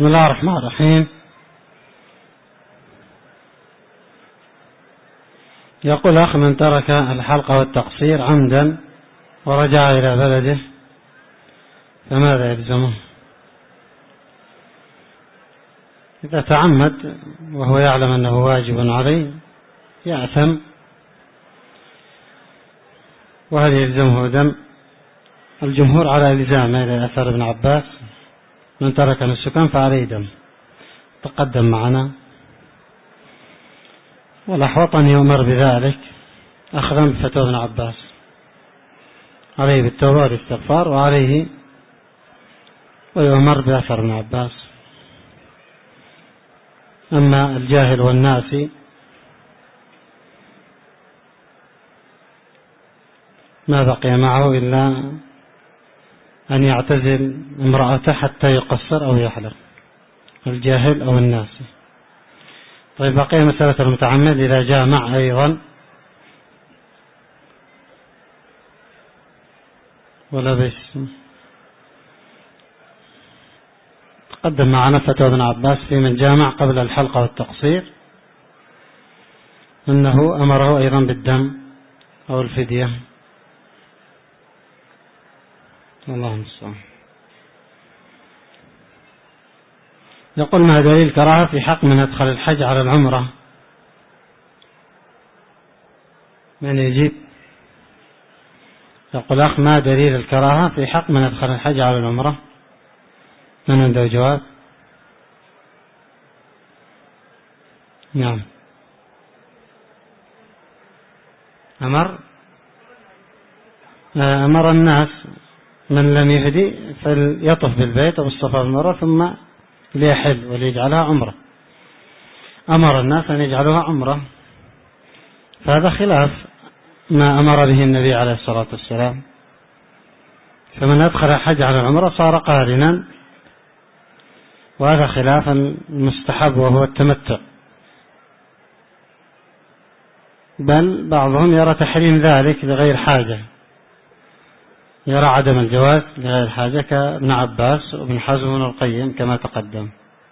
بسم الله الرحمن الرحيم. يقول أخ: من ترك الحلق والتقصير عمدا ورجع إلى بلده فماذا يلزمه؟ إذا تعمد وهو يعلم أنه واجب عليه يأثم، وهل يلزمه دم؟ الجمهور على إلزامه لأثر ابن عباس: من ترك نسكا فعليه دم، تقدم معنا. والأحوط أن يؤمر بذلك أخذا بفتوى ابن عباس، عليه بالتوبة والاستغفار، وعليه ويؤمر بأثر ابن عباس. أما الجاهل والناسي ما بقي معه إلا أن يعتزل امرأته حتى يقصر أو يحلق، الجاهل أو الناسي. طيب، بقي مسألة المتعمد إذا جامع أيضا ولبس. تقدم معنا فتوى ابن عباس في من جامع قبل الحلقة والتقصير أنه أمره أيضا بالدم أو الفدية. الله المستعان. يقول: ما دليل الكراهة في حق من أدخل الحج على العمرة؟ من يجيب؟ يقول أخ: ما دليل الكراهة في حق من أدخل الحج على العمرة؟ من عنده جواب؟ نعم. أمر الناس من لم يهدي فليطف بالبيت وبالصفا والمروة ثم ليحل وليجعلها عمرة. أمر الناس أن يجعلوها عمرة، فهذا خلاف ما أمر به النبي عليه الصلاة والسلام. فمن أدخل الحج على العمرة صار قارنا، وهذا خلاف المستحب وهو التمتع. بل بعضهم يرى تحريم ذلك لغير حاجة، يرى عدم الجواز لغير حاجة كابن عباس وابن حزم وابن القيم كما تقدم.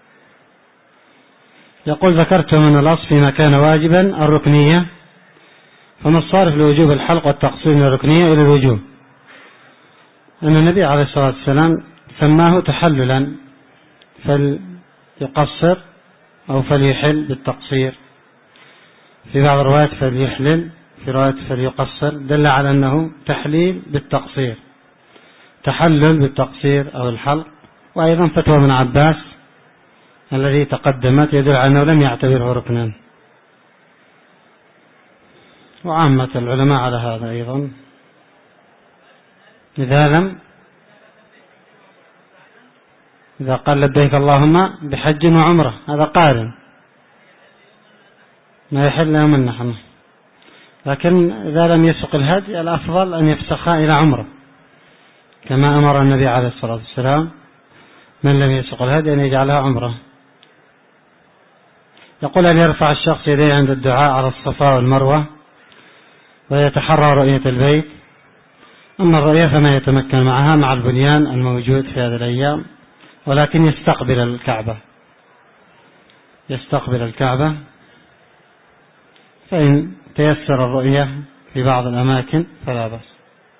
يقول: ذكرت من الأصل فيما كان واجبا الركنية، فما الصارف لوجوب الحلق والتقصير من الركنية إلى الوجوب؟ أن النبي عليه الصلاة والسلام سماه تحللا، فليقصر أو فليحل بالتقصير. في بعض الروايات فليحلل، في رواية فليقصر، دل على أنه تحليل بالتقصير، تحلل بالتقصير أو الحلق. وأيضا فتوى ابن عباس الذي تقدمت يدل على أنه لم يعتبره ركنا، وعامة العلماء على هذا أيضا. إذا قال لبيك اللهم بحج وعمرة هذا قارن، ما يحل يوم النحر. لكن إذا لم يسق الهدي الأفضل أن يفسخها إلى عمرة، كما أمر النبي عليه الصلاة والسلام من لم يسق الهدي أن يجعلها عمرة. يقول: أن يرفع الشخص يديه عند الدعاء على الصفا والمروة ويتحرى رؤية البيت؟ أما الرؤية فما يتمكن معها مع البنيان الموجود في هذه الأيام، ولكن يستقبل الكعبة، فإن تيسر الرؤية في بعض الأماكن فلا بأس.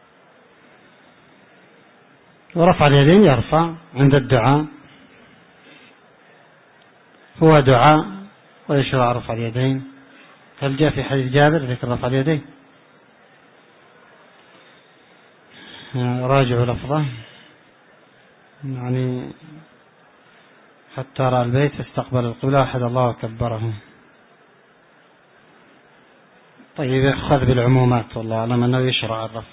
ورفع اليدين يرفع عند الدعاء، هو دعاء ويشرع رفع اليدين. هل جاء في حديث جابر ذكر رفع اليدين؟ راجع لفظه، يعني حتى رأى البيت فاستقبل القبلة وحد الله وكبره. طيب، خذ بالعمومات، والله أعلم أنه يشرع الرفع.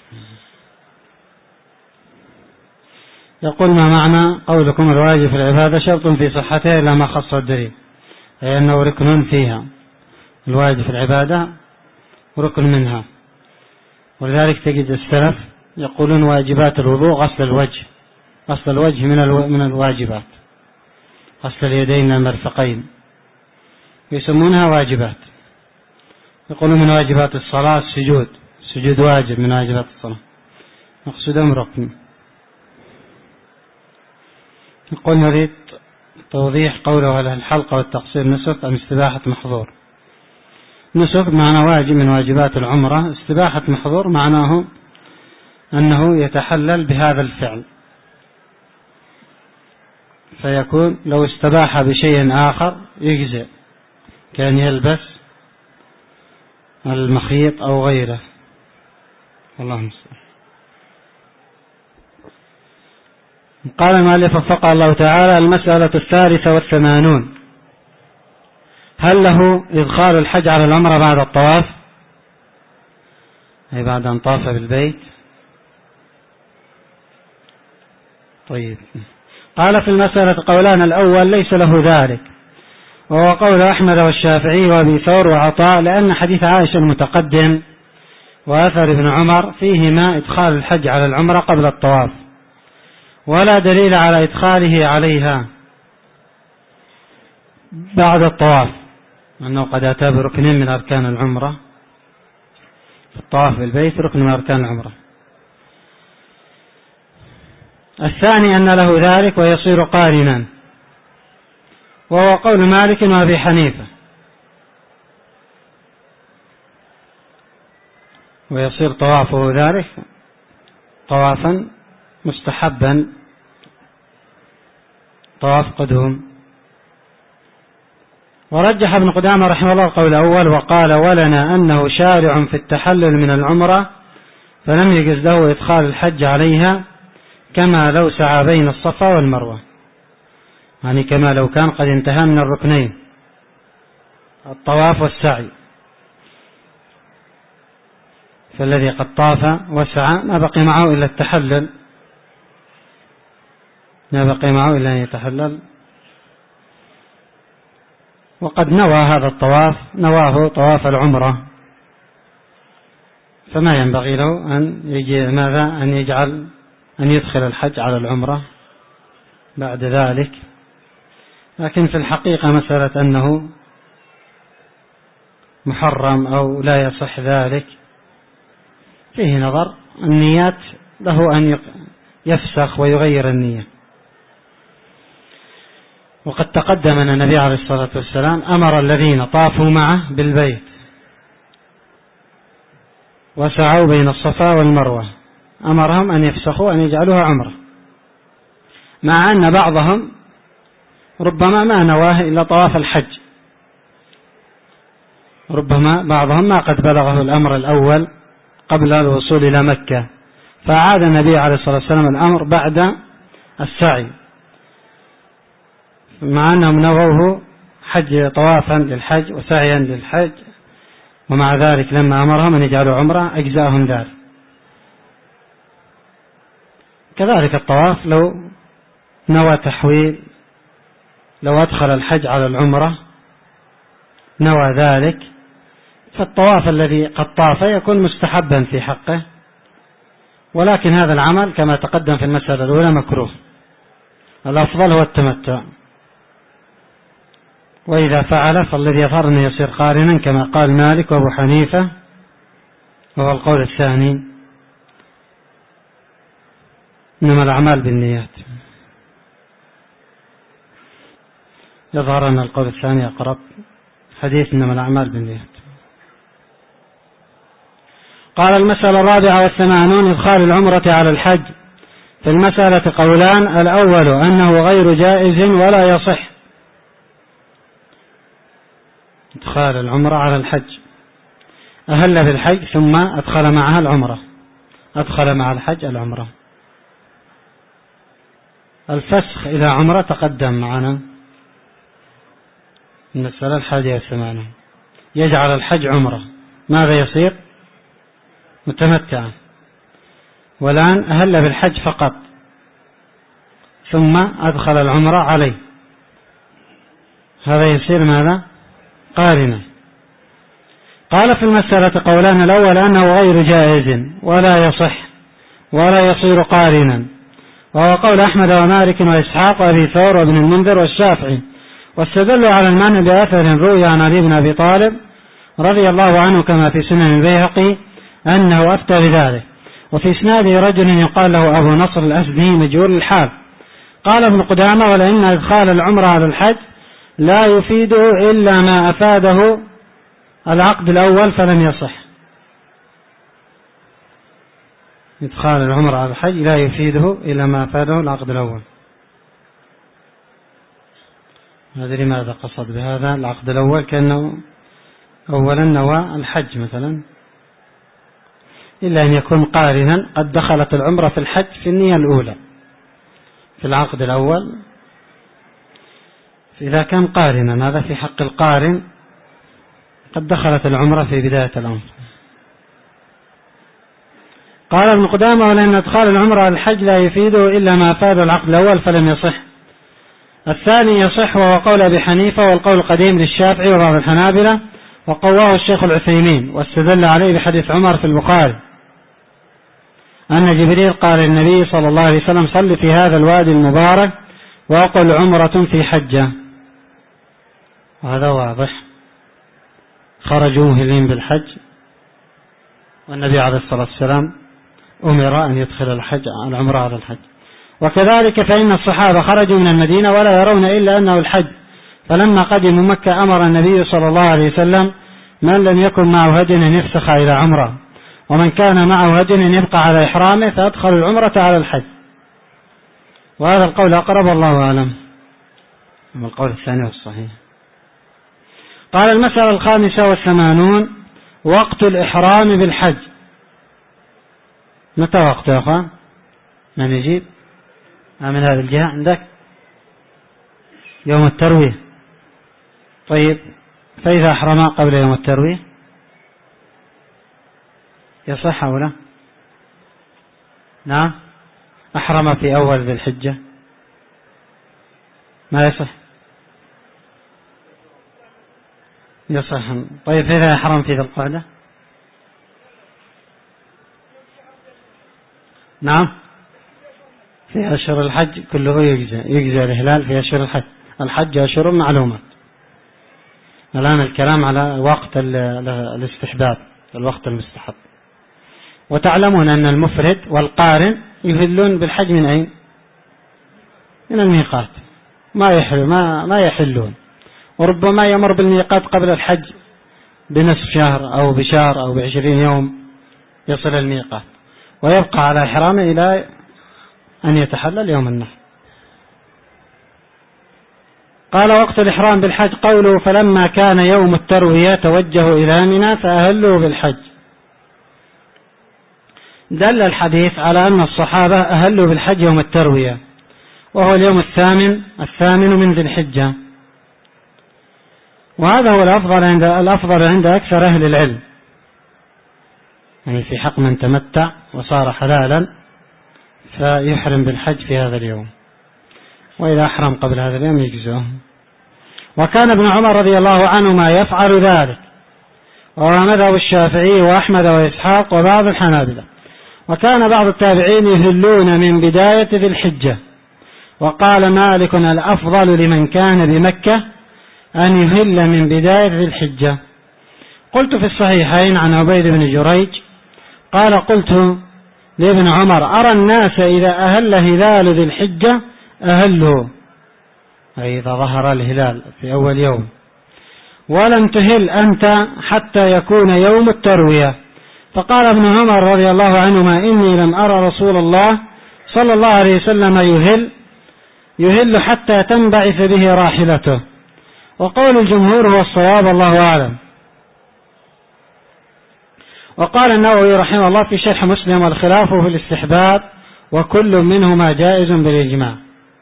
يقول: ما معنى قولكم الواجب في العبادة شرط في صحتها إلا ما خص الدليل؟ أي أنه ركن فيها، الواجب في العبادة ركن منها. ولذلك تجد السلف يقولون واجبات الوضوء غسل الوجه من الواجبات، غسل اليدين من المرفقين، يسمونها واجبات. يقولون من واجبات الصلاة السجود واجب من واجبات الصلاة، مقصودهم ركن. يقول: نريد توضيح قوله هل الحلق والتقصير نسك أم استباحة محظور. نسك معنى واجب من واجبات العمرة، استباحة محظور معناه أنه يتحلل بهذا الفعل، فيكون لو استباح بشيء آخر يجزئ، كان يلبس المخيط أو غيره. اللهم صل. قال المؤلف وفقه الله تعالى: المسألة 83، هل له إدخال الحج على العمرة بعد الطواف، أي بعد أن طاف بالبيت؟ طيب، قال في المسألة قولان، الأول ليس له ذلك، وهو قول أحمد والشافعي وأبي ثور وعطاء، لأن حديث عائشة المتقدم وأثر ابن عمر فيهما إدخال الحج على العمرة قبل الطواف، ولا دليل على إدخاله عليها بعد الطواف، أنه قد أتى بركن من أركان العمرة، الطواف بالبيت ركن من أركان العمرة. الثاني أن له ذلك ويصير قارنا، وهو قول مالك وأبي حنيفة، ويصير طوافه ذلك طوافا مستحبا، طواف قدوم. ورجح ابن قدامة رحمه الله القول الأول، وقال: ولنا أنه شارع في التحلل من العمرة، فلم يجز له إدخال الحج عليها، كما لو سعى بين الصفا والمروة، يعني كما لو كان قد انتهى من الركنين الطواف والسعي، فالذي قد طاف وسعى ما بقي معه إلا التحلل، ما بقي معه إلا أن يتحلل، وقد نوى هذا الطواف، نواه طواف العمرة، فما ينبغي له أن يجي ماذا أن يجعل أن يدخل الحج على العمرة بعد ذلك. لكن في الحقيقة مسألة أنه محرم أو لا يصح ذلك فيه نظر، النيات له أن يفسخ ويغير النية. وقد تقدم أن النبي عليه الصلاة والسلام أمر الذين طافوا معه بالبيت وسعوا بين الصفا والمروة، أمرهم أن يفسخوا أن يجعلوها عمرة، مع أن بعضهم ربما ما نواه إلا طواف الحج، ربما بعضهم ما قد بلغه الأمر الأول قبل الوصول إلى مكة، فأعاد النبي عليه الصلاة والسلام الأمر بعد السعي، مع أنهم نووه حج طوافا للحج وسعيا للحج، ومع ذلك لما أمرهم أن يجعلوا عمرة أجزاهم ذلك. كذلك الطواف لو نوى تحويل، لو أدخل الحج على العمرة نوى ذلك، فالطواف الذي قد طاف يكون مستحبا في حقه، ولكن هذا العمل كما تقدم في المسألة الأولى مكروه، الأفضل هو التمتع، وإذا فعل فالذي يظهر أنه يصير قارنا كما قال مالك وأبو حنيفة، وهو القول الثاني، إنما الأعمال بالنيات. يظهر أن القول الثاني أقرب، حديث إنما الأعمال بالنيات. قال: المسألة 84، إدخال العمرة على الحج. في المسألة قولان، الأول أنه غير جائز ولا يصح إدخال العمرة على الحج، أهل بالحج ثم أدخل معها العمرة، أدخل مع الحج العمرة. الفسخ إلى عمرة تقدم معنا المسألة 81، يجعل الحج عمرة، ماذا يصير؟ متمتعا. والآن أهل بالحج فقط ثم أدخل العمرة عليه، هذا يصير ماذا؟ قارنا. قال في المسألة قولان، الأول أنه غير جائز ولا يصح ولا يصير قارنا، وهو قول أحمد ومالك وإسحاق وأبي ثور وابن المنذر والشافعي، واستدلوا على المنع بأثر روي عن علي بن أبي طالب رضي الله عنه كما في سنن البيهقي أنه أفتى بذلك، وفي إسناده رجل يقال له أبو نصر الأسدي مجهول الحال. قال ابن قدامة: ولأن إدخال العمرة على الحج لا يفيده إلا ما أفاده العقد الأول فلم يصح. إدخال العمرة على الحج لا يفيده إلا ما أفاده العقد الأول. ما أدري ماذا قصد بهذا العقد الأول، كأنه أولا نوى الحج مثلا، إلا أن يكون قارنا قد دخلت العمرة في الحج في النية الأولى في العقد الأول. إذا كان قارنا هذا في حق القارن قد دخلت العمرة في بداية الأمر. قال ابن قدامة: ولأن إدخال العمرة على الحج لا يفيده إلا ما أفاد العقد الأول فلم يصح. الثاني يصح، وهو قول أبي حنيفة والقول القديم للشافعي وبعض الحنابلة، وقواه الشيخ العثيمين، واستدل عليه بحديث عمر في البخاري أن جبريل قال للنبي صلى الله عليه وسلم: صل في هذا الوادي المبارك وقل عمرة في حجة. وهذا واضح، خرجوا مهلين بالحج، والنبي عليه الصلاة والسلام أمر أن يدخل العمرة على الحج. وكذلك فإن الصحابة خرجوا من المدينة ولا يرون إلا أنه الحج، فلما قدموا مكة أمر النبي صلى الله عليه وسلم من لم يكن معه هدي أن يفسخ إلى عمرة، ومن كان معه هدي أن يبقى على إحرامه فأدخل العمرة على الحج. وهذا القول أقرب، الله أعلم، أما القول الثاني والصحيح. قال: المسألة 85: وقت الإحرام بالحج. متى وقته يا أخوان؟ من يجيب؟ من هذه الجهة عندك؟ يوم التروية. طيب، فإذا أحرم قبل يوم التروية يصح أو لا؟ نعم، أحرم في أول ذي الحجة ما يصح؟ يصح. طيب، فإذا أحرم في ذي القعدة؟ نعم، في أشهر الحج كله يجزى الهلال في أشهر الحج. الحج أشهر معلومات. الآن الكلام على وقت الاستحباب، الوقت المستحب. وتعلمون أن المفرد والقارن يهلون بالحج من أين؟ من الميقات، ما يحلون، وربما يمر بالميقات قبل الحج بنصف شهر أو بشهر أو ب20 يوم يصل الميقات، ويبقى على إحرامه إلى أن يتحلل يوم النحر. قال: وقت الإحرام بالحج قوله: فلما كان يوم التروية توجهوا إلى منى فأهلوا بالحج. دل الحديث على أن الصحابة أهلوا بالحج يوم التروية، وهو اليوم الثامن من ذي الحجة، وهذا هو الأفضل عند أكثر أهل العلم، يعني في حق من تمتع وصار حلالا فيحرم بالحج في هذا اليوم، وإذا أحرم قبل هذا اليوم يجزئه. وكان ابن عمر رضي الله عنهما يفعل ذلك، وهو مذهب الشافعي وأحمد وإسحاق وبعض الحنابلة. وكان بعض التابعين يهلون من بداية ذي الحجة. وقال مالك: الأفضل لمن كان بمكة أن يهل من بداية ذي الحجة. قلت في الصحيحين عن عبيد بن جريج قال: قلت لابن عمر: أرى الناس إذا أهل هلال ذي الحجة أهلوا، أي إذا ظهر الهلال في أول يوم، ولم تهل أنت حتى يكون يوم التروية. فقال ابن عمر رضي الله عنهما: إني لم أرى رسول الله صلى الله عليه وسلم يهل حتى تنبعث به راحلته. وقول الجمهور هو الصواب، الله أعلم. وقال النووي رحمه الله في شرح مسلم: والخلاف في الاستحباب، وكل منهما جائز بالإجماع.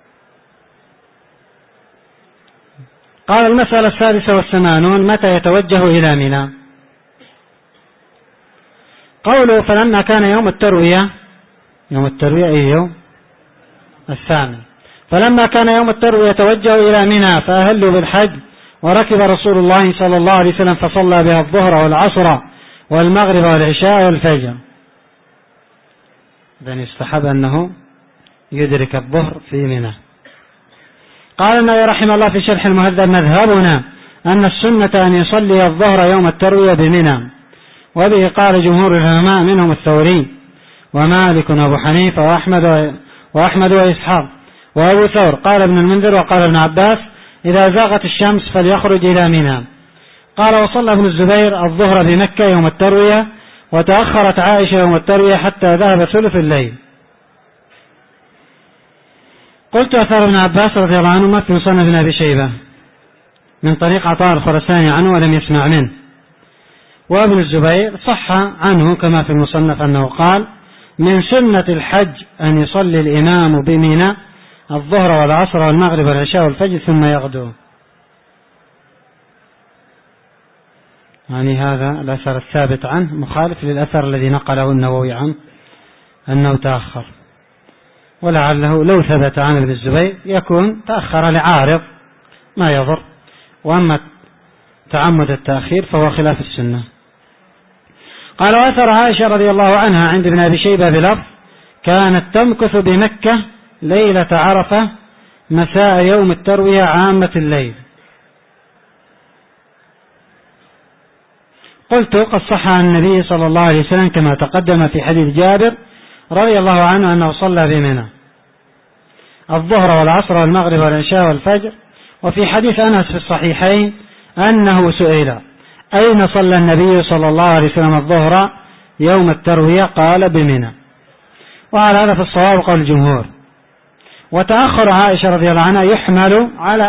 قال: المسألة 86: متى يتوجه إلى منى؟ قوله: فلما كان يوم التروية أي يوم الثامن، فلما كان يوم التروية توجهوا إلى منى فأهلوا بالحج، وركب رسول الله صلى الله عليه وسلم فصلى بها الظهر والعصر والمغرب والعشاء والفجر. إذن يستحب أنه يدرك الظهر في منى. قال النووي رحمه الله في شرح المهذب: مذهبنا أن السنة أن يصلي الظهر يوم التروية بمنى، وبه قال جمهور العلماء منهم الثوري ومالك وأبو حنيفة وأحمد وإسحاق. وأبو ثور قال ابن المنذر وقال ابن عباس إذا زاغت الشمس فليخرج إلى منى. قال وصلى ابن الزبير الظهر بمكة يوم التروية، وتأخرت عائشة يوم التروية حتى ذهب ثلث الليل. قلت أثار ابن عباس رضي الله عنهما في مصنف ابن أبي شيبة من طريق عطاء الخرساني عنه ولم يسمع منه. وابن الزبير صح عنه كما في المصنف أنه قال من سنة الحج أن يصلي الإمام بمنى الظهر والعصر والمغرب والعشاء والفجر ثم يغدو. يعني هذا الأثر الثابت عنه مخالف للأثر الذي نقله النووي عنه أنه تأخر، ولعله لو ثبت عن ابن الزبير يكون تأخر لعارض ما يضر، وأما تعمد التأخير فهو خلاف السنة. قال وأثر عائشة رضي الله عنها عند ابن أبي شيبة بلفظ كانت تمكث بمكة ليلة عرفة مساء يوم التروية عامة الليل. قلت قد صح عن النبي صلى الله عليه وسلم كما تقدم في حديث جابر رضي الله عنه أنه صلى بمنى الظهر والعصر والمغرب والعشاء والفجر. وفي حديث أنس في الصحيحين أنه سئل أين صلى النبي صلى الله عليه وسلم الظهر يوم التروية قال بمنى. وعلى هذا في الصواب قول الجمهور. وتأخر عائشة رضي الله عنها يحمل على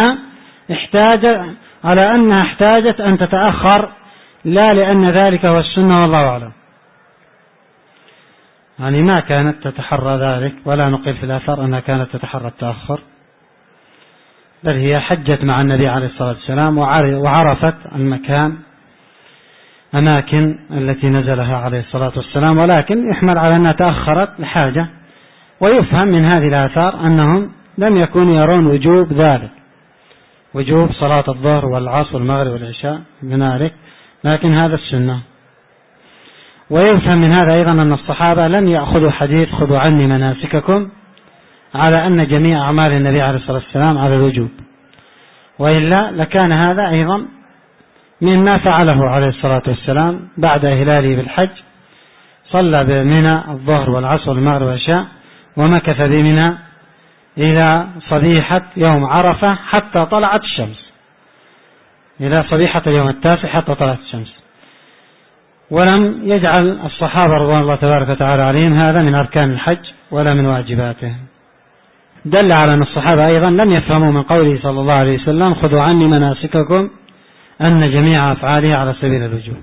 أنها احتاجت أن تتأخر، لا لأن ذلك هو السنة والله أعلم. يعني ما كانت تتحرى ذلك، ولا نقل في الأثر أنها كانت تتحرى التأخر، بل هي حجت مع النبي عليه الصلاة والسلام وعرفت المكان أماكن التي نزلها عليه الصلاة والسلام، ولكن يحمل على أنها تأخرت لحاجة. ويفهم من هذه الآثار أنهم لم يكونوا يرون وجوب ذلك، وجوب صلاة الظهر والعصر والمغرب والعشاء بذلك، لكن هذا السنة. ويفهم من هذا أيضا أن الصحابة لم يأخذوا حديث خذوا عني مناسككم على أن جميع أعمال النبي عليه الصلاة والسلام على الوجوب، وإلا لكان هذا أيضا مما فعله عليه الصلاة والسلام بعد إهلاله بالحج، صلى بمنى الظهر والعصر والمغرب والعشاء، ومكث بمنى إلى صبيحة يوم عرفة حتى طلعت الشمس، إلى صبيحة اليوم التاسع حتى طلعت الشمس. ولم يجعل الصحابة رضوان الله تبارك وتعالى عليهم هذا من أركان الحج ولا من واجباته. دل على أن الصحابة أيضا لم يفهموا من قوله صلى الله عليه وسلم خذوا عني مناسككم أن جميع أفعاله على سبيل الوجوب،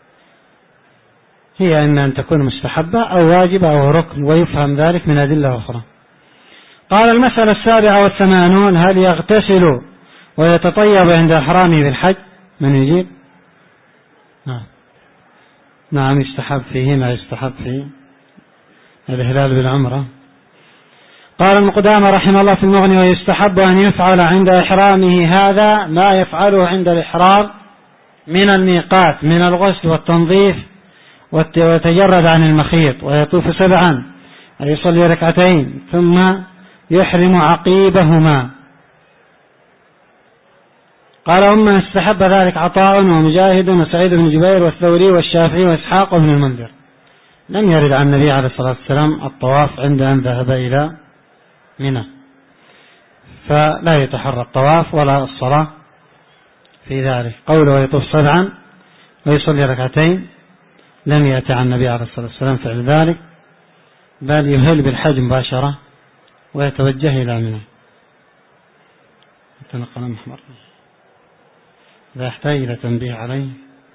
هي إما أن تكون مستحبة أو واجبة أو ركن، ويفهم ذلك من أدلة أخرى. قال المسألة 87 هل يغتسل ويتطيب عند إحرامه بالحج؟ من يجيب؟ نعم يستحب فيه ما يستحب فيه الإهلال بالعمرة. قال المقدامى رحمه الله في المغني ويستحب أن يفعل عند إحرامه هذا ما يفعله عند الإحرام من الميقات من الغسل والتنظيف ويتجرد عن المخيط ويطوف 7 أي يصلي ركعتين ثم يحرم عقيبهما. قال ومن استحب ذلك عطاء ومجاهد وسعيد بن جبير والثوري والشافعي وإسحاق وابن المنذر. لم يرد عن النبي عليه الصلاة والسلام الطواف عند أن ذهب إلى منى، فلا يتحرى الطواف ولا الصلاة في ذلك. قوله ويطوف 7 ويصلي ركعتين لم يأتي عن النبي عليه الصلاة والسلام فعل ذلك، بل يهل بالحج مباشرة ويتوجه إلى منى. قلم أحمر لا يحتاج إلى تنبيه عليه.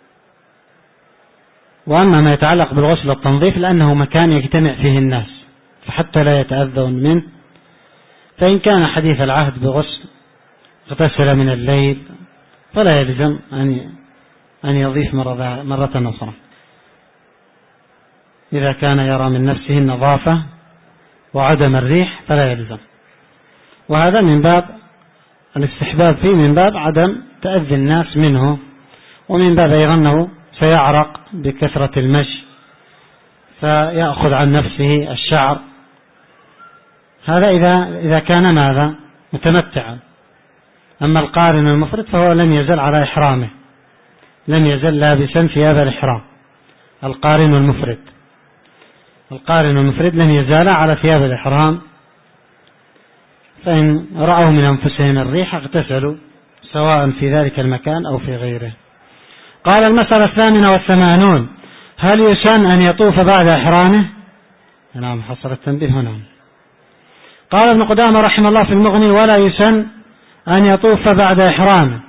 وأما ما يتعلق بالغسل والتنظيف لأنه مكان يجتمع فيه الناس فحتى لا يتأذون منه، فإن كان حديث العهد بغسل اغتسل من الليل فلا يلزم أن يضيف مرة أخرى إذا كان يرى من نفسه النظافة وعدم الريح فلا يلزم. وهذا من باب الاستحباب فيه، من باب عدم تأذي الناس منه، ومن باب أيضا أنه سيعرق بكثرة المشي فيأخذ عن نفسه الشعر. هذا إذا كان ماذا متمتعا. أما القارن المفرد فهو لم يزل على إحرامه، لم يزل لابسا ثياب الإحرام. القارن المفرد لم يزال على ثياب الإحرام فإن رأوا من أنفسهم الريح اغتسلوا سواء في ذلك المكان أو في غيره. قال: المسألة 88: هل يسن أن يطوف بعد إحرامه؟ نعم، حصل التنبيه هنا. قال ابن قدامة رحمه الله في المغني: ولا يسن أن يطوف بعد إحرامه.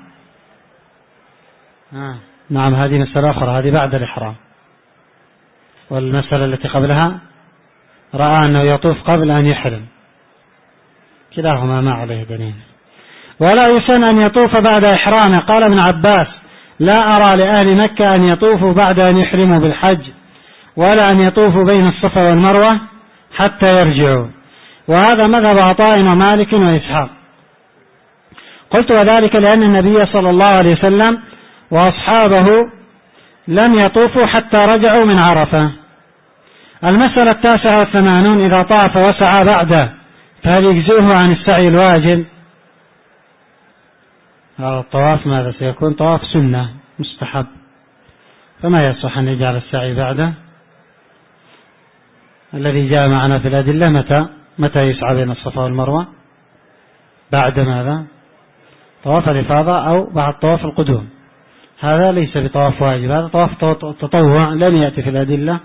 نعم، هذه مسألة أخرى، هذه بعد الإحرام. والمسألة التي قبلها رأى أنه يطوف قبل أن يحرم، كلاهما ما عليه دليل. ولا يسن أن يطوف بعد إحرامه. قال ابن عباس: لا أرى لأهل مكة أن يطوفوا بعد أن يحرموا بالحج، ولا أن يطوفوا بين الصفا والمروة حتى يرجعوا. وهذا مذهب عطاء ومالك وإسحاق. قلت: وذلك لأن النبي صلى الله عليه وسلم وأصحابه لم يطوفوا حتى رجعوا من عرفة. المسألة 89: إذا طاف وسعى بعده فهل يجزئه عن السعي الواجب؟ هذا الطواف ماذا سيكون؟ طواف سنة مستحب، فما يصح أن يجعل السعي بعده. الذي جاء معنا في الأدلة متى يسعى بين الصفا والمروة؟ بعد ماذا؟ طواف الإفاضة أو بعد طواف القدوم. هذا ليس بطواف واجب، هذا طواف تطوع، لم يأتي في الأدلة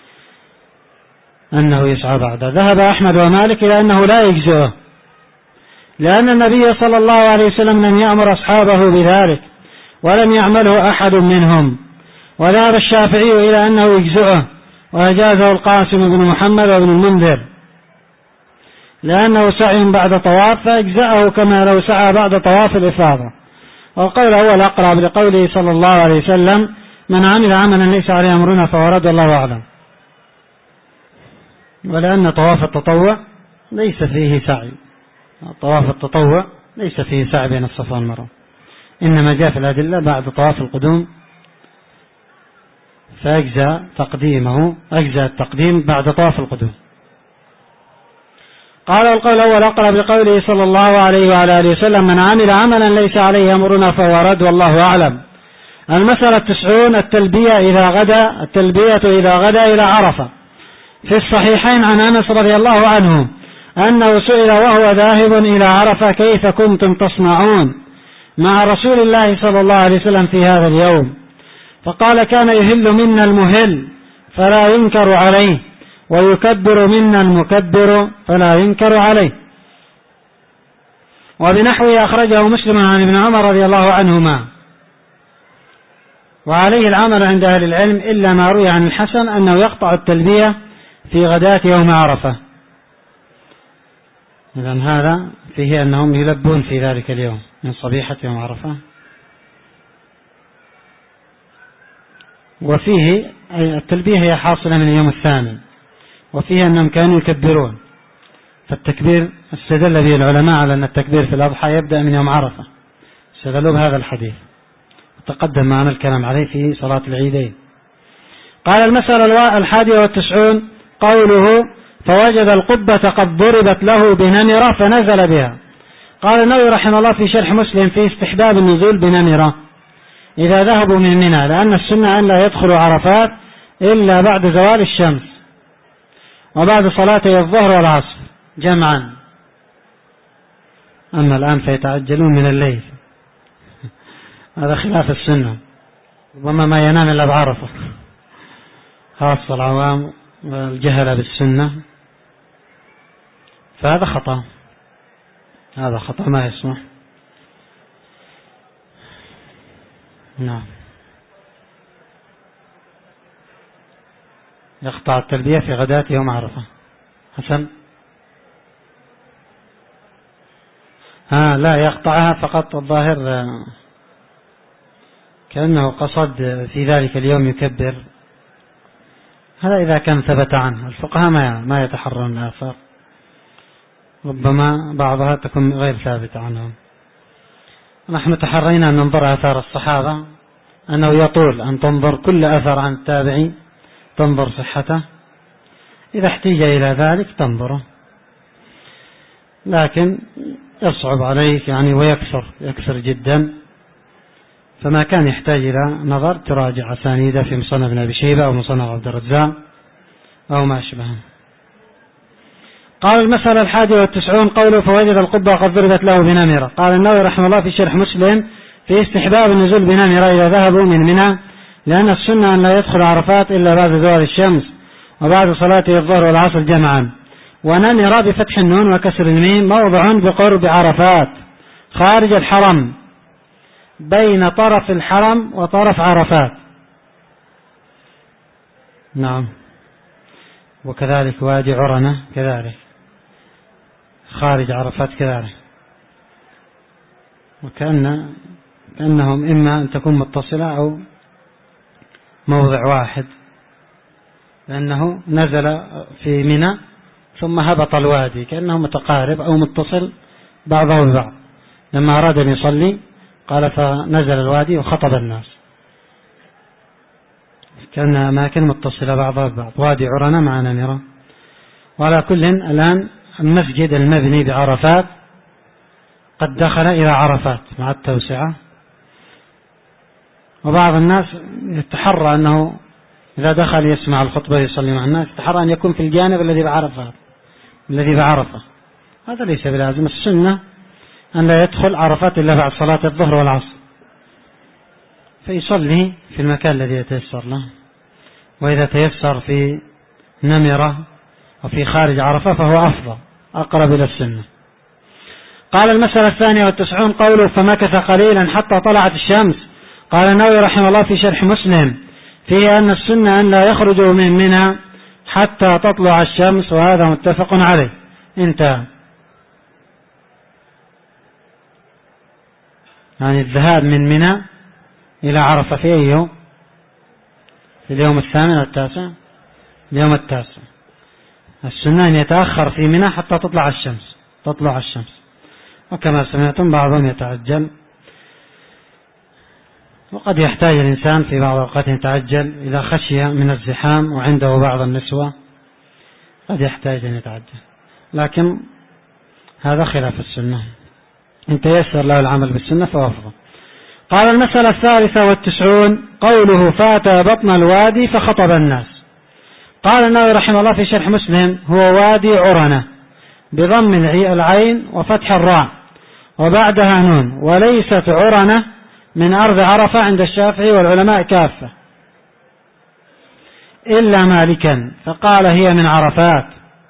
أنه يسعى بعده. ذهب أحمد ومالك إلى أنه لا يجزئه، لأن النبي صلى الله عليه وسلم لم يأمر أصحابه بذلك ولم يعمله أحد منهم. وذهب الشافعي إلى أنه يجزئه، وأجازه القاسم بن محمد وابن المنذر، لأنه سعي بعد طواف فأجزأه كما لو سعى بعد طواف الإفاضة. والقول هو الأقرب لقوله صلى الله عليه وسلم: من عمل عملا ليس عليه أمرنا فهو رد، والله أعلم. ولأن طواف التطوع ليس فيه سعي، طواف التطوع ليس فيه سعي بين الصفا والمروة، إنما جاء في الأدلة بعد طواف القدوم، فأجزى التقديم بعد طواف القدوم. قال: القول هو الأقرب لقوله صلى الله عليه وعلى آله وسلم: من عمل عملا ليس عليه أمرنا فهو رد، والله أعلم. المسألة 90: التلبية إذا غدا إلى عرفة. في الصحيحين عن أنس رضي الله عنه أنه سئل وهو ذاهب إلى عرفة: كيف كنتم تصنعون مع رسول الله صلى الله عليه وسلم في هذا اليوم؟ فقال: كان يهل منا المهل فلا ينكر عليه، ويكبر منا المكبر فلا ينكر عليه. وبنحوه أخرجه مسلم عن ابن عمر رضي الله عنهما. وعليه العمل عند أهل العلم، إلا ما روي عن الحسن أنه يقطع التلبية في غداة يوم عرفة. إذن هذا فيه أنهم يلبون في ذلك اليوم من صبيحة يوم عرفة. وفيه التلبية هي حاصلة من اليوم الثامن، وفيه أنهم كانوا يكبرون. فالتكبير استدل به العلماء على أن التكبير في الأضحى يبدأ من يوم عرفة، استدلوا بهذا الحديث، وتقدم معنا الكلام عليه في صلاة العيدين. قال: المسألة 91: قوله: فوجد القبة قد ضربت له بنمرة فنزل بها. قال النووي رحمه الله في شرح مسلم: في استحباب النزول بنمرة إذا ذهبوا من منى، لأن السنة أن لا يدخلوا عرفات إلا بعد زوال الشمس وبعد صلاتي الظهر والعصر جمعا. أما الآن فيتعجلون من الليل، هذا خلاف السنة، ربما ما ينام إلا بعرفة، خاصة العوام والجهل بالسنة، فهذا خطأ، هذا خطأ ما يسمح. نعم، يقطع التلبية في غداة يوم عرفة. حسن، لا يقطعها فقط، الظاهر كأنه قصد في ذلك اليوم يكبر، هذا إذا كان ثبت عنه. الفقهاء ما يتحرون الآثار، ربما بعضها تكون غير ثابتة عنهم. نحن تحرينا أن ننظر آثار الصحابة، أنه يطول أن تنظر كل أثر عن التابعي، تنظر صحته، إذا احتيج إلى ذلك تنظره، لكن يصعب عليك ويكثر جدا، فما كان يحتاج إلى نظر تراجع أسانيده في مصنف ابن أبي شيبة أو مصنف عبد الرزاق أو ما أشبهه. قال المسألة 91 قوله فوجد القبة قد ضربت له بنمرة. قال النووي رحمه الله في شرح مسلم في استحباب النزول بنمرة إذا ذهبوا من منى، لأن السنة أن لا يدخل عرفات إلا بعد زوال الشمس وبعد صلاة الظهر والعصر جمعا. ونمرة بفتح النون وكسر الميم موضع بقرب عرفات خارج الحرم بين طرف الحرم وطرف عرفات. نعم. وكذلك وادي عرنة كذلك خارج عرفات كذلك، وكأنهم إما أن تكون متصلة أو موضع واحد، لأنه نزل في منى ثم هبط الوادي، كأنه متقارب أو متصل بعضه ببعض. لما أراد أن يصلي قال فنزل الوادي وخطب الناس، كأن أماكن متصلة بعضها ببعض، وادي عرنة مع نمرة. وعلى كل الآن المسجد المبني بعرفات قد دخل إلى عرفات مع التوسعة، وبعض الناس يتحرى أنه إذا دخل يسمع الخطبة يصلي مع الناس يتحرى أن يكون في الجانب الذي بعرفة. هذا ليس بلازم. السنة أن لا يدخل عرفات إلا بعد صلاة الظهر والعصر، فيصلي في المكان الذي يتيسر له، وإذا تيسر في نمرة وفي خارج عرفة فهو أفضل أقرب إلى السنة. قال المسألة 92 قوله فمكث قليلا حتى طلعت الشمس. قال النووي رحمه الله في شرح مسلم فيه أن السنة أن لا يخرجوا من منى حتى تطلع الشمس، وهذا متفق عليه. انتهى. يعني الذهاب من منى إلى عرفة في أي يوم؟ في اليوم 8 أو 9؟ اليوم 9. السنة أن يتأخر في منى حتى تطلع الشمس. وكما سمعتم بعضهم يتعجل، وقد يحتاج الإنسان في بعض الأوقات يتعجل إذا خشي من الزحام وعنده بعض النسوة قد يحتاج أن يتعجل، لكن هذا خلاف السنة. إن تيسر له العمل بالسنة فهو أفضل. قال المسألة 93 قوله فأتى بطن الوادي فخطب الناس. قال النووي رحمه الله في شرح مسلم هو وادي عرنة بضم العين وفتح الراء وبعدها نون، وليست عرنة من أرض عرفة عند الشافعي والعلماء كافة إلا مالكا فقال هي من عرفات.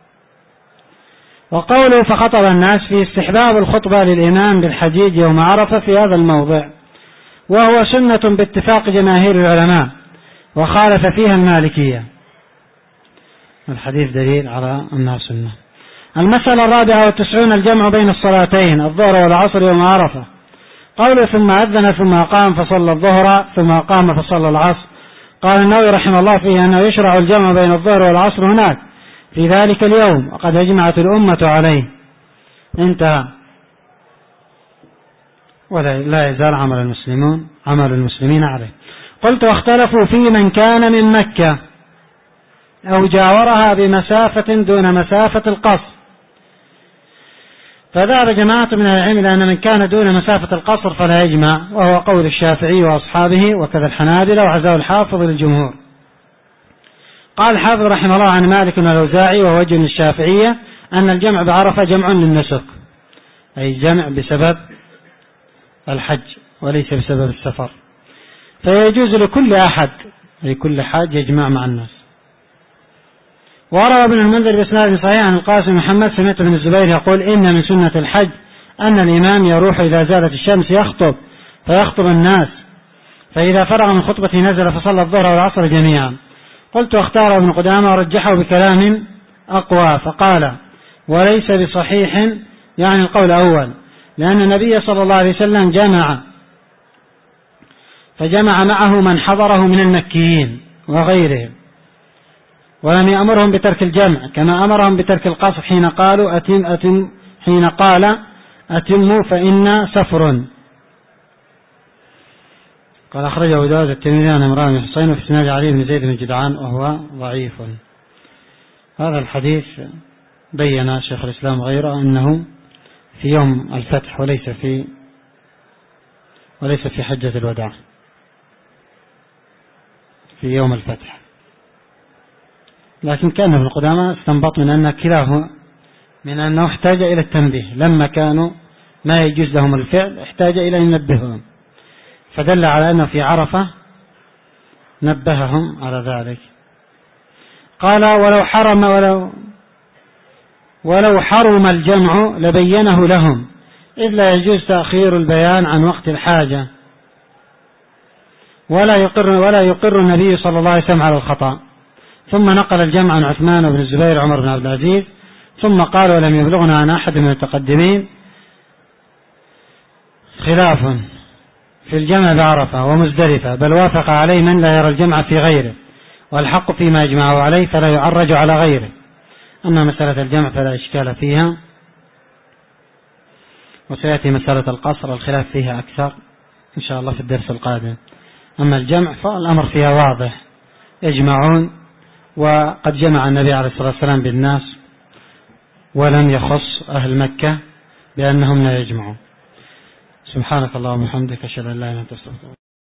وقوله فخطب الناس في استحباب الخطبة للإمام بالحجيج يوم عرفة في هذا الموضع، وهو سنة باتفاق جماهير العلماء وخالف فيها المالكية. الحديث دليل على أنها سنة. المسألة 94 الجمع بين الصلاتين الظهر والعصر يوم عرفة. قوله ثم أذن ثم أقام فصلى الظهر ثم أقام فصلى العصر. قال النووي رحمه الله فيه أنه يشرع الجمع بين الظهر والعصر هناك في ذلك اليوم، وقد أجمعت الأمة عليه. انتهى. ولا يزال عمل المسلمين عليه. قلت واختلفوا في من كان من مكة أو جاورها بمسافة دون مسافة القصر، فذهب جماعة من العلم إلى أن من كان دون مسافة القصر فلا يجمع، وهو قول الشافعي وأصحابه وكذا الحنابلة وعزاه الحافظ للجمهور. قال الحافظ رحمه الله عن مالك والأوزاعي ووجه الشافعية أن الجمع بعرفة جمع للنسك، أي جمع بسبب الحج وليس بسبب السفر، فيجوز لكل أحد أي كل حاج يجمع مع الناس. وروى ابن المنذر بإسناد صحيح عن القاسم محمد سمعت بن الزبير يقول إن من سنة الحج أن الإمام يروح إذا زالت الشمس يخطب فيخطب الناس، فإذا فرغ من خطبته نزل فصلى الظهر والعصر جميعا. قلت واختار ابن قدامة ورجحه بكلام أقوى فقال وليس بصحيح، يعني القول الأول، لأن النبي صلى الله عليه وسلم فجمع معه من حضره من المكيين وغيرهم، ولم يأمرهم بترك الجمع كما أمرهم بترك القصر حين قال أتموا فإن سفر. قال أخرجه أبو داود الترمذي عن عمران بن حصين وفي إسناد علي بن زيد بن جدعان وهو ضعيف. هذا الحديث بين شيخ الإسلام غيره أنه في يوم الفتح وليس في حجة الوداع، في يوم الفتح. لكن كان ابن قدامة استنبط من أن من أنه احتاج إلى التنبيه، لما كانوا ما يجوز لهم الفعل احتاج إلى أن ينبههم، فدل على أنه في عرفة نبههم على ذلك. قال ولو حرم الجمع لبينه لهم، إذ لا يجوز تأخير البيان عن وقت الحاجة، ولا يقر النبي صلى الله عليه وسلم على الخطأ. ثم نقل الجمع عن عثمان بن الزبير وعمر بن عبد العزيز، ثم قال ولم يبلغنا عن أحد من المتقدمين خلاف في الجمع بعرفة ومزدلفة، بل وافق عليه من لا يرى الجمع في غيره، والحق فيما يجمعه عليه فلا يعرج على غيره. أما مسألة الجمع فلا إشكال فيها، وسيأتي مسألة القصر الخلاف فيها أكثر إن شاء الله في الدرس القادم. أما الجمع فالأمر فيها واضح، يجمعون، وقد جمع النبي عليه الصلاة والسلام بالناس ولم يخص أهل مكة بأنهم لا يجمعون. سبحانك اللهم وبحمدك أشهد أن لا إله إلا أنت أستغفرك.